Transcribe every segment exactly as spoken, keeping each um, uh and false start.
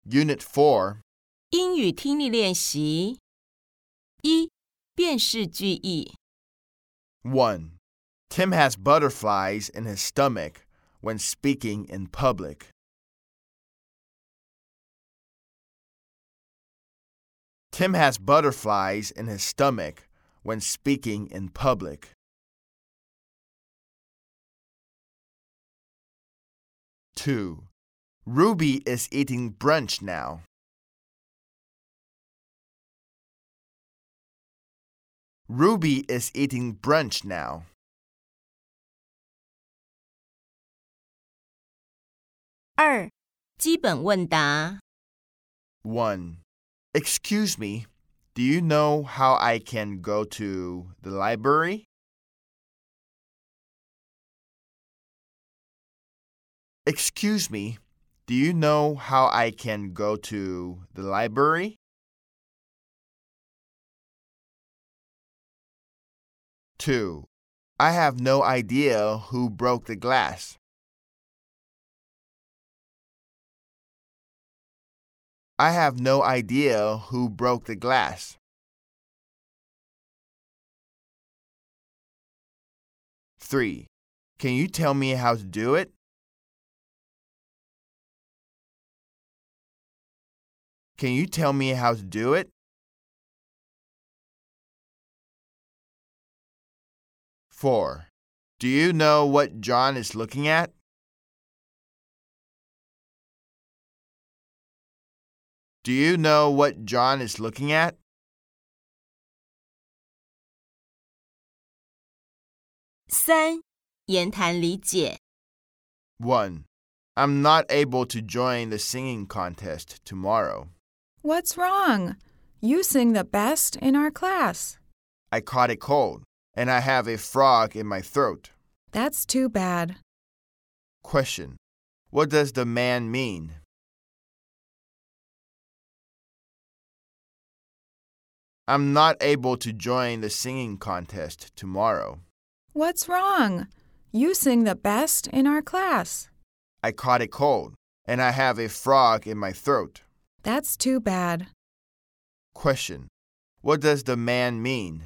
Unit four, 英语听力练习一、辨识句意。 one. Tim has butterflies in his stomach when speaking in public. Tim has butterflies in his stomach when speaking in public. two. Ruby is eating brunch now. Ruby is eating brunch now. 二、基本问答。 one. Excuse me, do you know how I can go to the library? Excuse me, do you know how I can go to the library? two. I have no idea who broke the glass. I have no idea who broke the glass. three. Can you tell me how to do it? Can you tell me how to do it? four. Do you know what John is looking at? Do you know what John is looking at? 三、言谈理解。 one. I'm not able to join the singing contest tomorrow. What's wrong? You sing the best in our class. I caught a cold, and I have a frog in my throat. That's too bad. Question. What does the man mean? I'm not able to join the singing contest tomorrow. What's wrong? You sing the best in our class. I caught a cold, and I have a frog in my throat. That's too bad. Question. What does the man mean?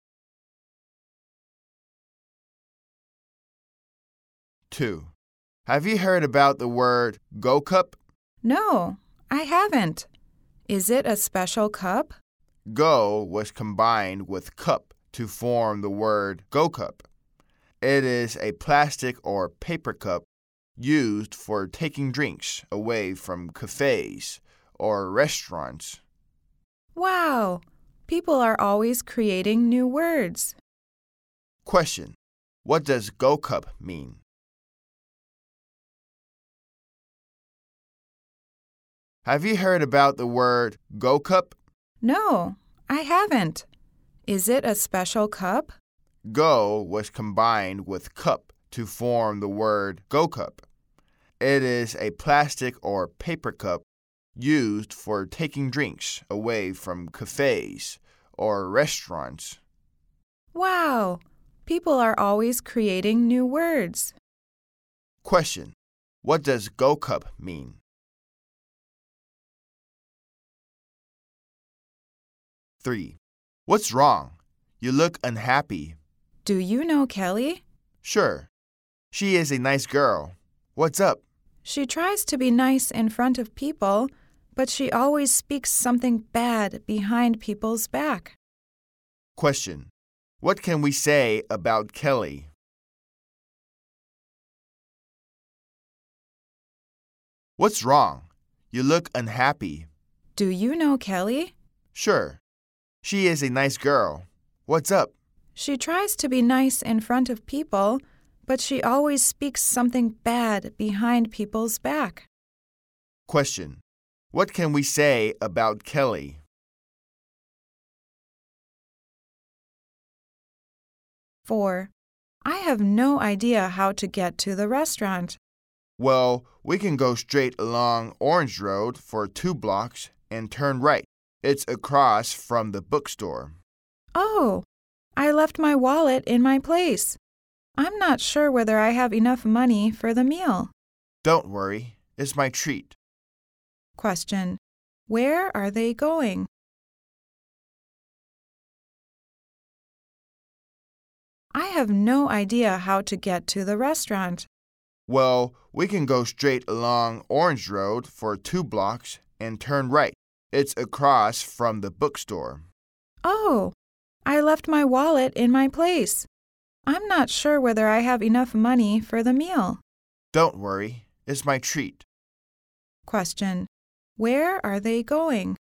two. Have you heard about the word Go Cup? No, I haven't. Is it a special cup? Go was combined with cup to form the word Go Cup. It is a plastic or paper cup used for taking drinks away from cafes or restaurants. Wow! People are always creating new words. Question. What does Go Cup mean? Have you heard about the word Go Cup? No, I haven't. Is it a special cup? Go was combined with cup to form the word Go Cup. It is a plastic or paper cup used for taking drinks away from cafes or restaurants. Wow! People are always creating new words. Question. What does Go Cup mean? three. What's wrong? You look unhappy. Do you know Kelly? Sure. She is a nice girl. What's up? She tries to be nice in front of people, but she always speaks something bad behind people's back. Question. What can we say about Kelly? What's wrong? You look unhappy. Do you know Kelly? Sure. She is a nice girl. What's up? She tries to be nice in front of people, but she always speaks something bad behind people's back. Question. What can we say about Kelly? four. I have no idea how to get to the restaurant. Well, we can go straight along Orange Road for two blocks and turn right. It's across from the bookstore. Oh, I left my wallet in my place. I'm not sure whether I have enough money for the meal. Don't worry, it's my treat. Question. Where are they going? I have no idea how to get to the restaurant. Well, we can go straight along Orange Road for two blocks and turn right. It's across from the bookstore. Oh, I left my wallet in my place. I'm not sure whether I have enough money for the meal. Don't worry, it's my treat. Question. Where are they going?